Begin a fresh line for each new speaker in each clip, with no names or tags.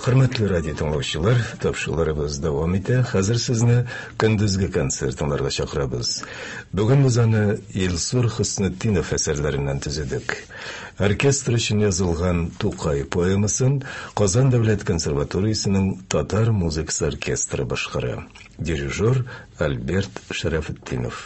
Hürmetli radyo dinləyicilər, tapşırıqlarımız davam etə. Hazır sizni gündüzгі konsertlərə çağırırıq. Bugün biz onu Elsur Hüsnüddinov əsərlərindən tüzüdük. Orkestr üçün yazılған To'qay poemasın Qozon Davlat konservatoriyasының Tatar muzikasi orkestri boshqari. Dirijor Albert Sharafutdinov.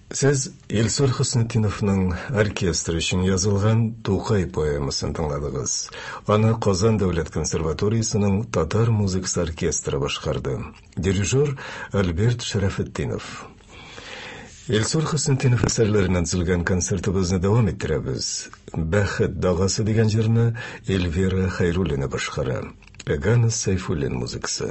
Сіз Елсур Хыснетдиновның оркестр үшін язылған «Тукай» поэмасын тыңладыңыз. Аны Қазан дәулет консерваториясының татар музыкасы оркестрі башқарды. Дирижер Альберт Шарафетдинов. Елсур Хыснетдинов әсәрләреннән төзелгән концертыбызны дәвам иттерәбез. «Бәхет дагасы» дигән җырны Эльвира Хайруллина башкара. Ганс Сайфуллин музыкасы.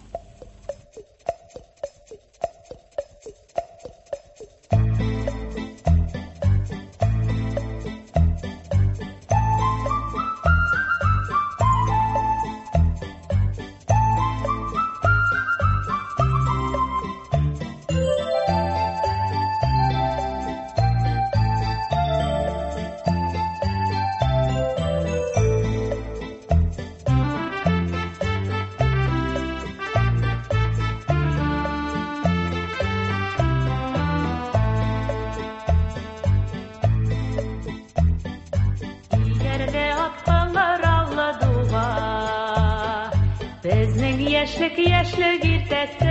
Яшьлек иртәсе,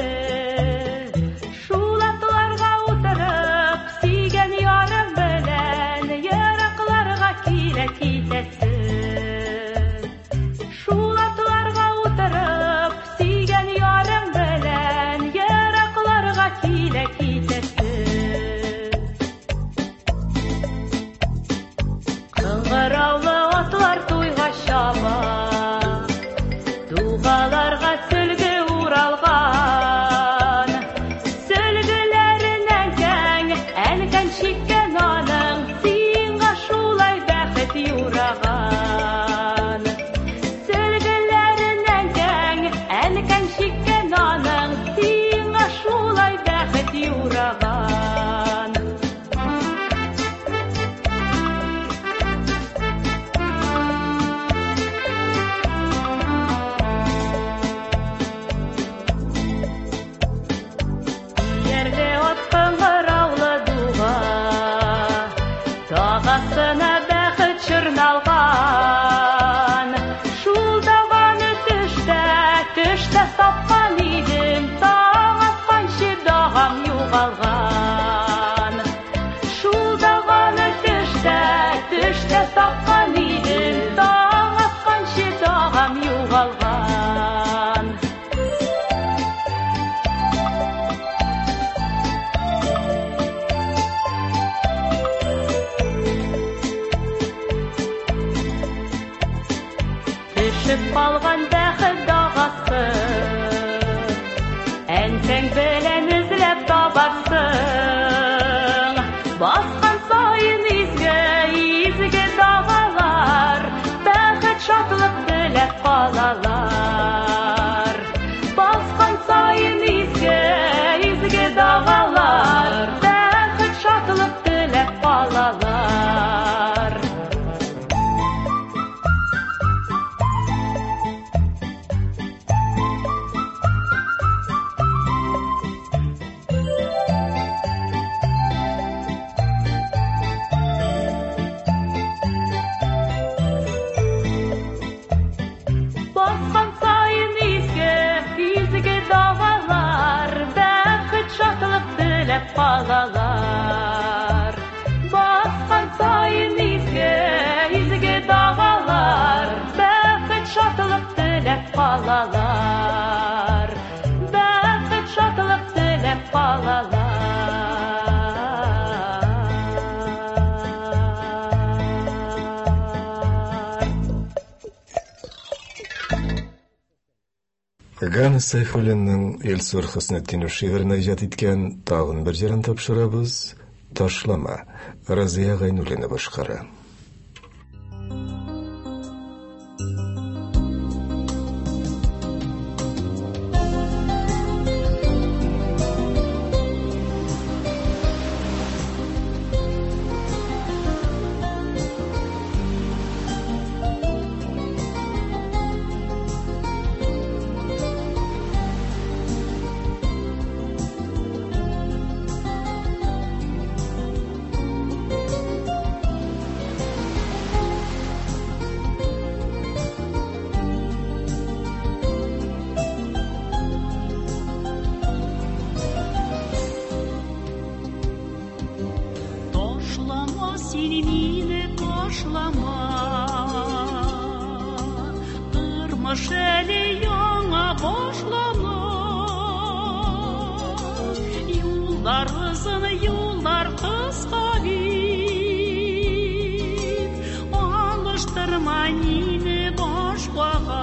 шул атларга утырып, сөйгән ярым белән еракларга килә китәсе. Шул атларга утырып, сөйгән ярым белән еракларга килә китәсе. Кыңгыраулы атлар туйга чаба, тугаларга сөлге уралган, сөлгеләреннән кәң әлгән чиккән аның, сиңа шулай бәхет юраган. Сөлгеләреннән кәң әлгән чиккән аның, сиңа шулай бәхет юраган. Тагасына бәхет чырналган, шул даганы төштә тапкан идем, таң атканчы дагам югалган. Шул даганы төштә тапкан идем, таң атканчы дагам югалган. Төшеп калган бәхет дагасы, әнтәң белән эзләп табарсың. Баскан сайын изге дагалар, бәхет шатлык теләп калалар. Баскан сайын изге дагалар, бәхет шатлык теләп калалар. Баскан сайын изге дагалар, бәхет шатлык теләп калалар. Баскан сайын изге дагалар, бәхет шатлык теләп калалар. Бәхет шатлык теләп калалар.
Ганс Сайфуллинның Елсур Хыснетдинов шигырен иҗат иткән тагын бер җырын тапшырабыз. «Ташлама» Разия Гайнуллина башкара.
сен мені ташлама, тормыш әлі яңа башлана. Юлдар ұзын, юлдар қысқа бит, алыштырма мені башқаға.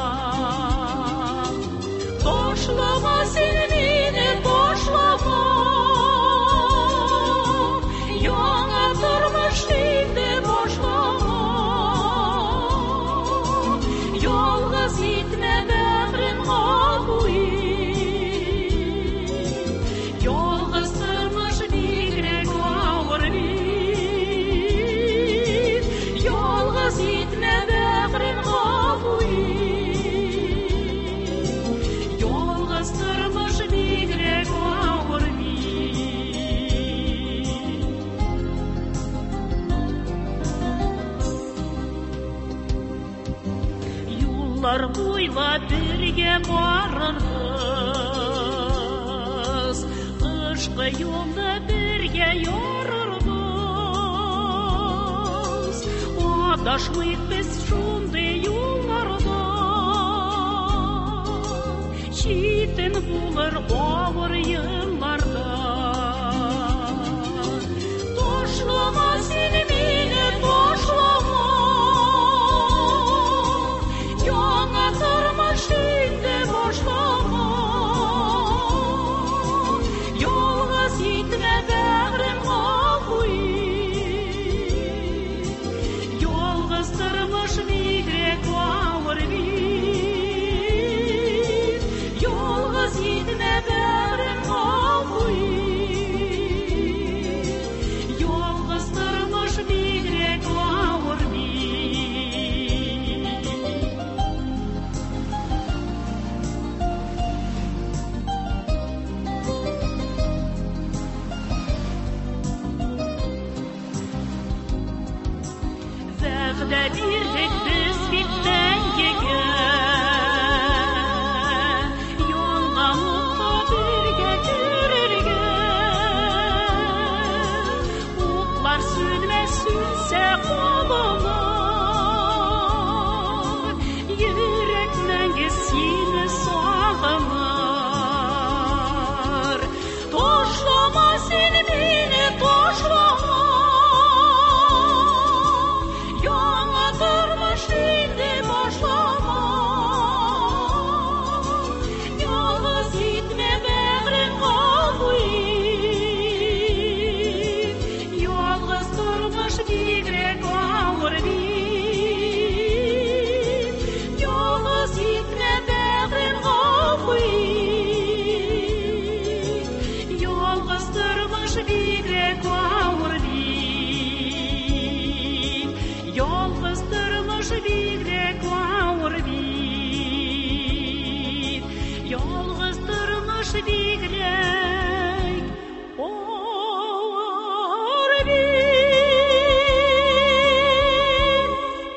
Ташлама сен мені ташлама, яңа тормыш енді башлама. Ялғыз етме бәрін ғапуи, ялғыз тормыш бигрәк ауыр бит. Ялғыз етме бәрін ғапуи, ялғыз тормыш бигрәк ауыр бит. Юллар буйлап бірге барырбыз, қышқы юлды бірге ярырбыз. Адашмайық біз шундай юлларда, жетін болыр ауыр йылларда. Ташлама сен мені ташлама, яңа тормыш енді башлама. Ялғыз етме бәрін ғапуи, ялғыз тормыш бигрәк ауыр бит. Ялғыз етме бәрін ғапуи, ялғыз тормыш бигрәк ауыр бит. Вәғдә бирдек біз бит бәйгегә, яңа мутта бірге жүрерге. Утлар сүнмәс сүнсә қолыңар, йөрәк мәңге сені сағынар. Ташлама сен мені ташлама, яңа тормыш енді башлама. Ялғыз етме бәрін ғапуи, ялғыз тормыш бигрәк ауыр бит. Ялғыз етме бәрін ғапуи, ялғыз тормыш бигрәк ауыр бит. Ялғыз тормыш бигрәк ауыр бит. Ялғыз тормыш бигрәк ауыр бит.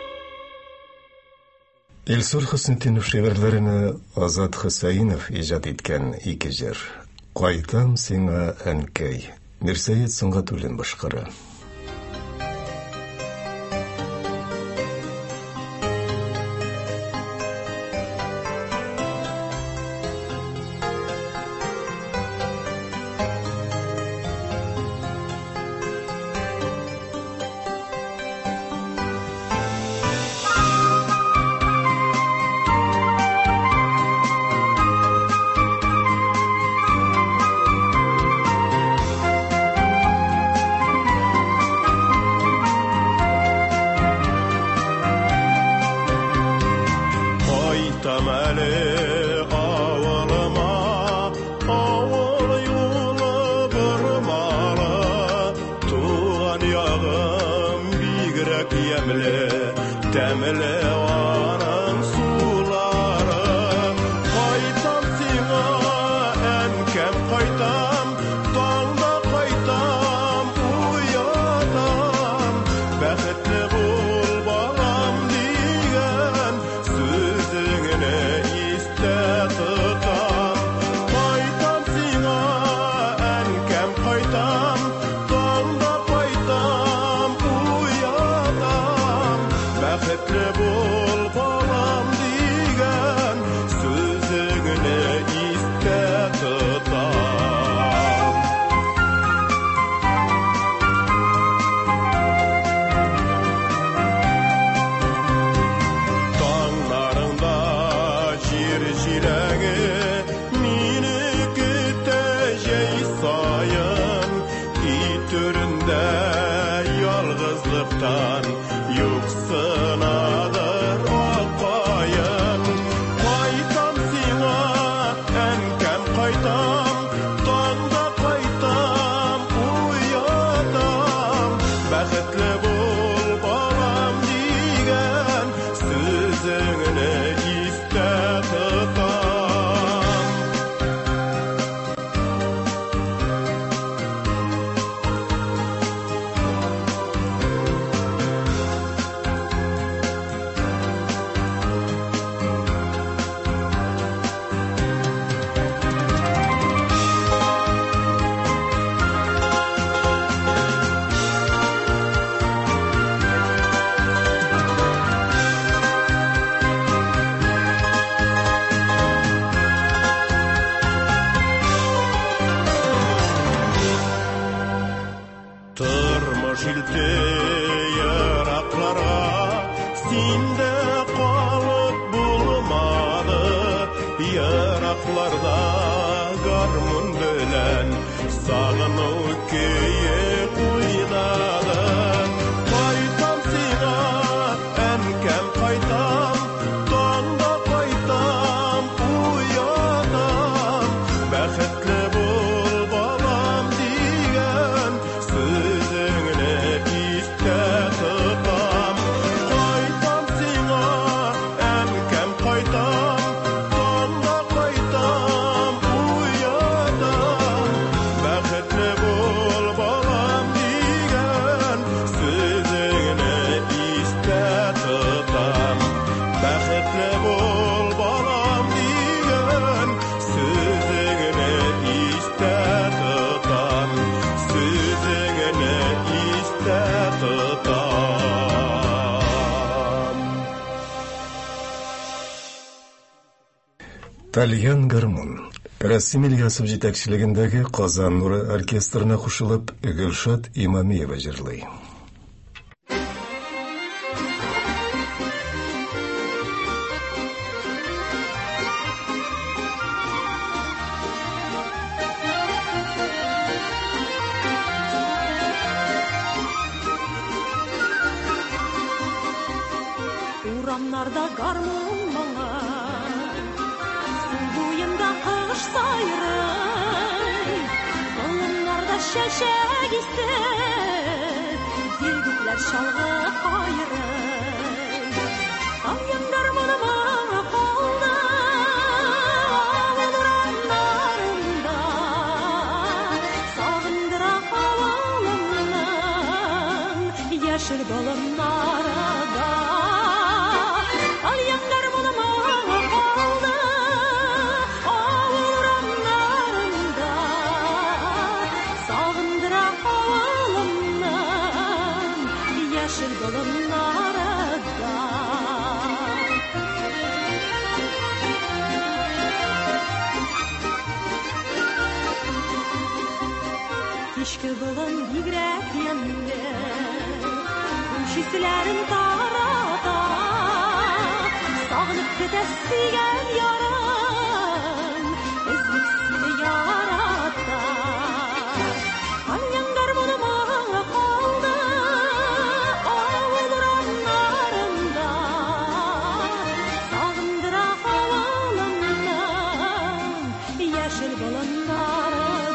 Илсур Хөснетдинов шигырьләренә Азат Хөсәенов иҗат иткән ике җыр. Кайтам сиңа әнкәй. Мирсәет Сөнгатуллин башкара.
Qaytam, dağda qaytam, yalnızlıktan yuksınadır okayım. Kaytam sina enkem kaytam, tanda kaytam uyatam. Bәхетле bul balam digen sözüngni истә tutam. Тормыш илте ярақларға синде қалып булмады. Ярақларда гармун белән сағыну көйе уйнады. Кайтам сиңа, әнкәм кайтам, таңда кайтам, уятам. Бәхетле бул балам диген sözüngni истә tutam. Кайтам сиңа, әнкәм кайтам, таңда кайтам, уятам. Бәхетле бул балам диген sözüngni истә тотам. Бәхетле бул балам диген sözüngni истә тотам. Sözüngni истә тотам.
Тальян гармун. Расим Ильясов жетекчилигиндеги Казан нуры оркестрына кушулуп Гүлшат Имамиева жырлый.
Урамнарда гармун моңа, су буенда кыш сайрый, болыннарда чәчәк исе, егетләр чалгы кайрый. Тальян гармуны моңа калды, авыл урамнарында, сагындыра авылымның яшел болыннарында. Тальян гармуны моңа калды, авыл урамнарында, сагындыра авылымның яшел болыннарында. Кичке болын бигрәк янды, шисләрен тарата, сагынып көтә сөйгән ярым, эзлек сине ярата. Тальян гармуны моңа калды, авыл урамнарында, сагындыра авылымның яшел болыннарында. Тальян гармуны моңа калды, авыл урамнарында, сагындыра авылымның яшел болыннарында. Тальян гармуны моңа калды, авыл урамнарында, сагындыра авылымның яшел болыннарында. Тальян гармуны моңа калды, авыл урамнарында, сагындыра авылымның яшел болыннарында.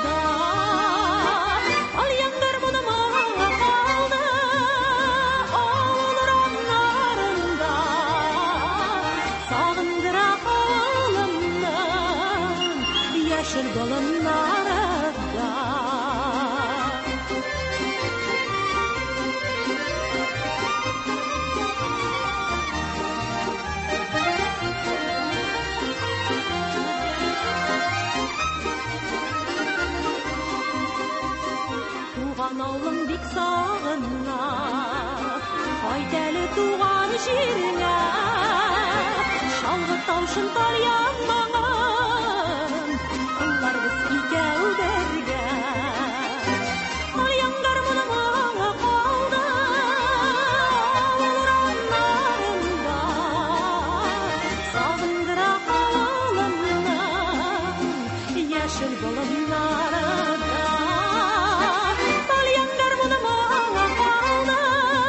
Туган авылың бик сагына, кайт әле туган җиреңә. Шалгы тавышын Тальян моңын, кылларбыз икәү бергә. Тальян гармуны моңа калды, авыл урамнарында, сагындыра авылымның яшел болыннарында. Тальян гармуны моңа калды,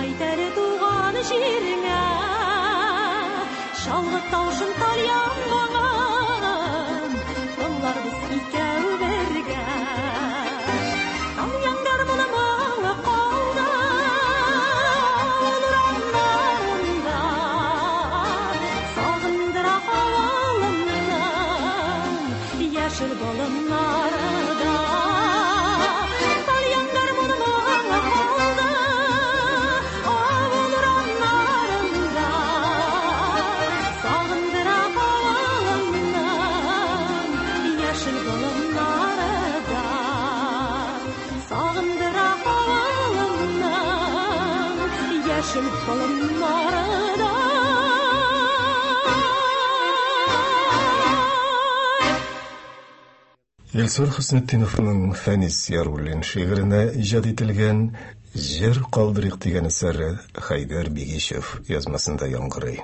Кайтар туган җиреңә, шалгы таушын талянганын, тыңларбыз икәү бергә. Таляндар моны моңа калды, ураннарында, сагындыра авылымның яшел болыннарында. Таляндар моны моңа калды, авылраннарында, сагындыра авылымның яшел болыннарында, сагындыра авылымның яшел болыннарында.
Илсур Хөснетдиновның Фәнис Яруллин шигыренә иҗат ителгән «Җыр калдырыйк» дигән әсәре Хайдар Бигишев язмасында яңгырый.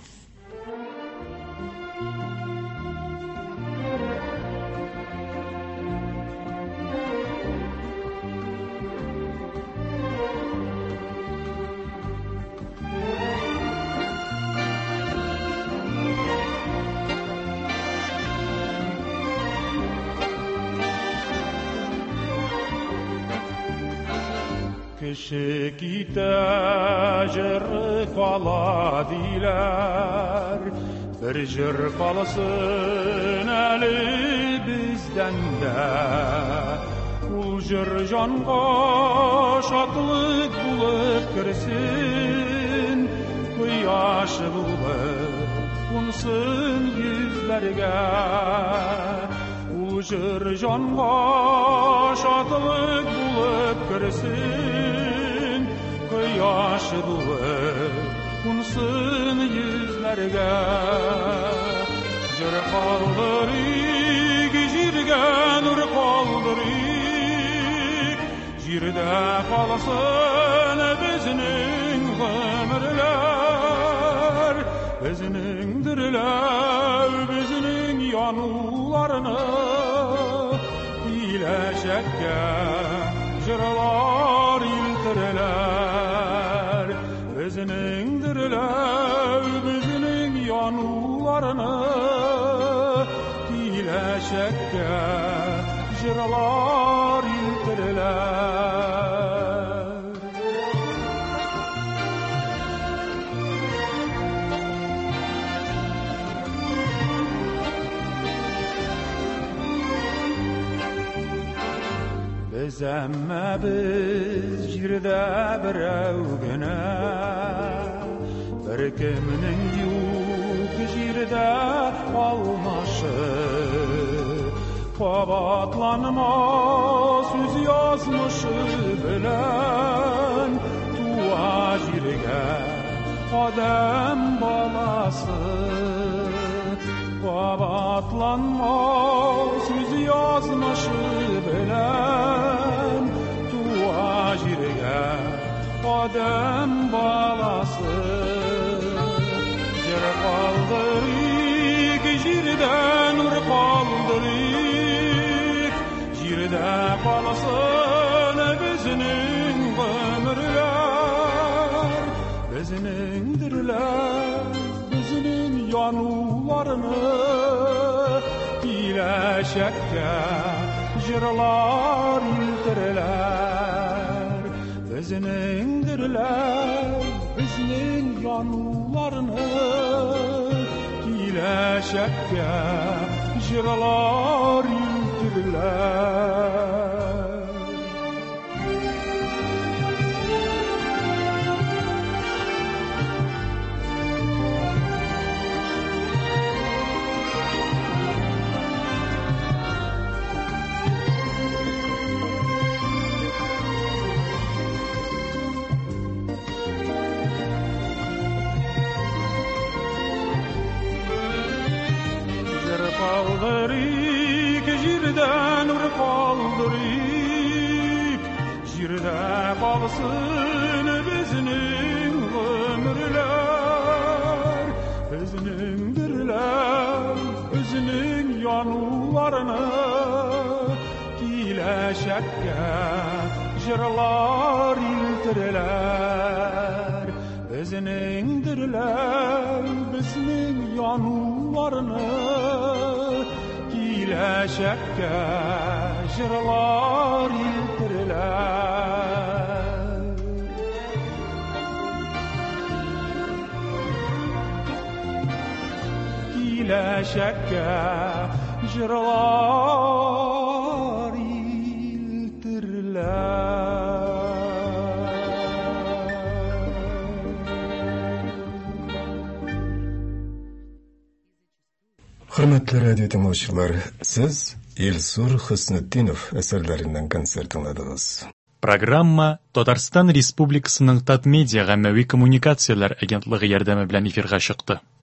Кеше китә, җыры кала диләр, бер җыр калсын әле бездән дә. Ул җыр җанга шатлык булып керсен, кояш булып кунсын йөзләргә. Ул җыр җанга шатлык булып керсен, кояш булып кунсын йөзләргә. Җыр калдырыйк, җиргә нур калдырыйк, җирдә калсын безнең гомерләр, безнең дирләр, безнең януларны киләчәккә җырлар илтерәләр, безнең дирләр, безнең януларны киләчәккә җырлар илтерәләр. Әмма без җирдә берәү генә, беркемнең юк җирдә алмашы. Кабатланмас үз язмышы белән туа җиргә адәм баласы. Кабатланмас үз язмышы белән туа җиргә адәм баласы. Җыр калдырыйк, җирдә нур калдырыйк, җирдә калсын безнең гомерләр, безнең дирләр, безнең януларны киләчәккә җырлар илтерәләр, безнең дирләр, безнең януларны киләчәккә җырлар илтерәләр. Калдырыйк, җирдә нур калдырыйк, җирдә калсын безнең гомерләр, безнең дирләр, безнең януларны киләчәккә jırlar iltireler bizning dirler bizning yonlarını kileşekke jırlar iltireler kileşekke jırlar
Hürmetli radyo dinleyiciler, siz Elsur Hüsnüddinov eserlerinden konser dinlediniz.
Программа Татарстан Республикасының Татмедиа гаммәви коммуникациялар агентлыгы ярдәме белән эфирга чыкты.